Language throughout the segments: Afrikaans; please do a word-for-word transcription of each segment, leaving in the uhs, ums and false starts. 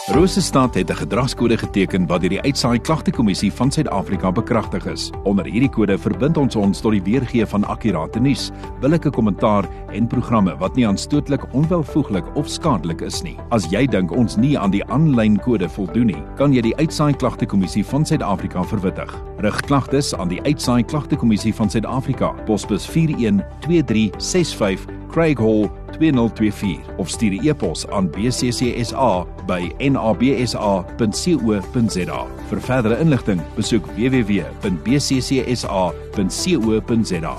Rosestad het 'n gedragskode geteken wat deur die Uitsaai Klagtekommissie van Suid-Afrika bekragtig is. Onder hierdie kode verbind ons ons tot die weergee van akkurate nuus, billike kommentaar en programme wat nie aanstootlik, onwelvoeglik of skadelik is nie. As jy dink ons nie aan die aanlyn kode voldoen nie, kan jy die Uitsaai Klagtekommissie van Suid-Afrika verwittig. Rig klagtes aan die Uitsaai Klagtekommissie van Suid-Afrika, posbus vier een twee drie ses vyf, Craig Hall twee nul twee vier of stuur 'n e-pos aan b c c s a by n a b s a punt co punt z a. Vir verdere inligting, besoek w w w punt b c c s a punt co punt z a.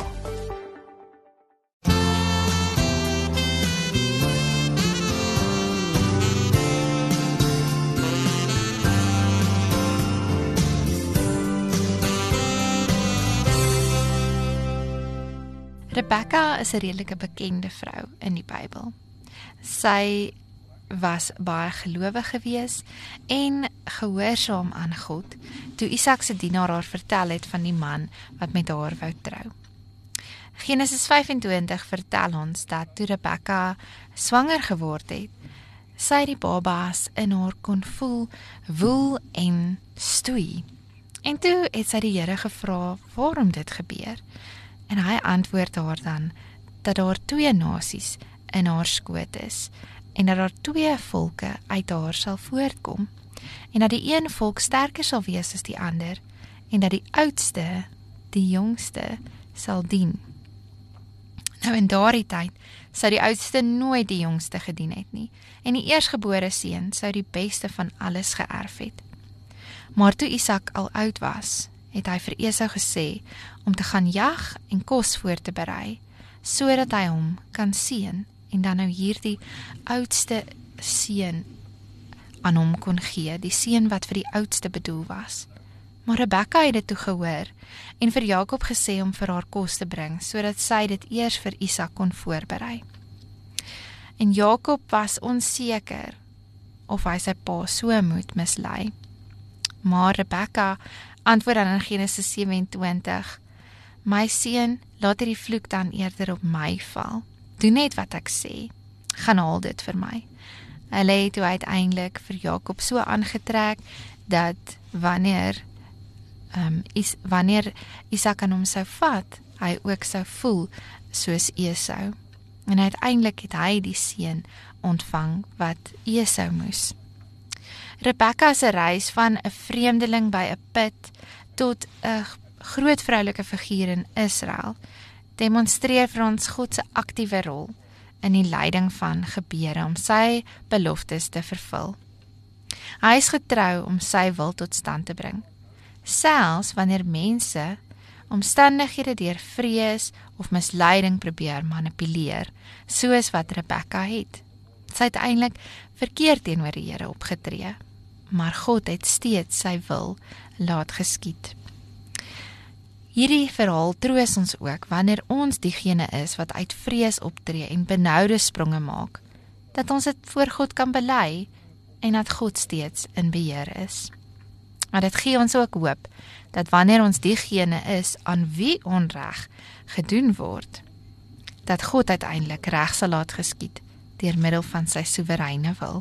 Rebekka is 'n redelike bekende vrou in die Bybel. Sy was baie gelowig gewees en gehoorsaam aan God toe Isak se dienaar haar vertel het van die man wat met haar wou trou. Genesis vyf en twintig vertel ons dat toe Rebekka swanger geword het, sy die baba's in haar kon voel, woel en stoei. En toe het sy die Here gevra waarom dit gebeur. En hy antwoord haar dan dat daar twee nasies in haar skoot is en dat daar twee volke uit haar sal voortkom en dat die een volk sterker sal wees as die ander en dat die oudste die jongste sal dien. Nou in daardie tyd sou die oudste nooit die jongste gedien het nie en die eersgebore seun sou die beste van alles geërf het. Maar toe Isak al oud was, het hy vir Esau gesê om te gaan jag en kos voor te berei, sodat hy hom kan seën en dan nou hierdie oudste seun aan hom kon gee, die seun wat vir die oudste bedoel was. Maar Rebekka het dit toe gehoor en vir Jakob gesê om vir haar kos te bring, sodat sy dit eers vir Isak kon voorberei. En Jakob was onseker of hy sy pa so moet mislei. Maar Rebekka antwoord dan in Genesis sewe en twintig, my seun, laat hierdie vloek dan eerder op my val. Doen net wat ek sê, gaan haal dit vir my. Hulle het toe uiteindelik vir Jakob so aangetrek, dat wanneer, um, is, wanneer Isak aan hom sou vat, hy ook sou voel soos Esau. En uiteindelik het hy die seun ontvang wat Esau moes. Rebekka se reis van 'n vreemdeling by 'n put tot 'n groot vroulike figuur in Israel demonstreer vir ons God se aktiewe rol in die leiding van gebeure om sy beloftes te vervul. Hy is getrou om sy wil tot stand te bring, selfs wanneer mense omstandighede deur vrees of misleiding probeer manipuleer, soos wat Rebekka het. Sy het eintlik verkeerd teenoor die Here opgetree, maar God het steeds sy wil laat geskied. Hierdie verhaal troos ons ook wanneer ons diegene is wat uit vrees optree en benoude spronge maak, dat ons dit voor God kan bely en dat God steeds in beheer is. Maar dit gee ons ook hoop dat wanneer ons diegene is aan wie onreg gedoen word, dat God uiteindelik reg sal laat geskied deur middel van sy soewereine wil.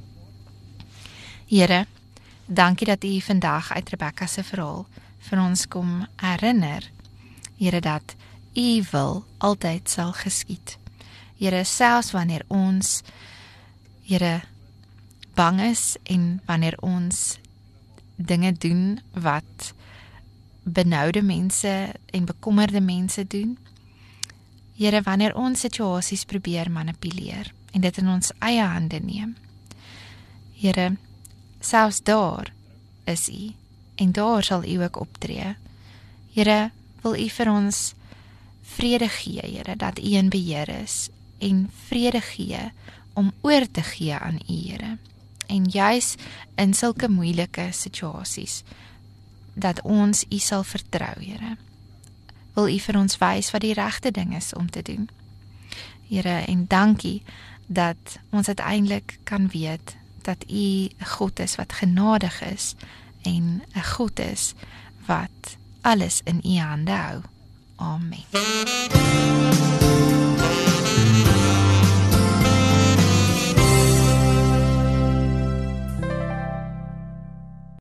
Here, dankie dat U vandag uit Rebekka se verhaal vir ons kom herinner, Here, dat U wil altyd sal geskied. Here, selfs wanneer ons, Here, bang is en wanneer ons dinge doen wat benoude mense en bekommerde mense doen, Here, wanneer ons situasies probeer manipuleer en dit in ons eie hande neem, Here, selfs daar is U en daar sal U ook optree. Here, wil U vir ons vrede gee, Here, dat U in beheer is en vrede gee om oor te gee aan U, Here. En juis in sulke moeilike situasies, dat ons U sal vertrou, Here. Wil U vir ons wys wat die regte ding is om te doen. Here, en dankie dat ons uiteindelik kan weet dat U 'n God is wat genadig is en 'n God is wat alles in U hande hou. Amen.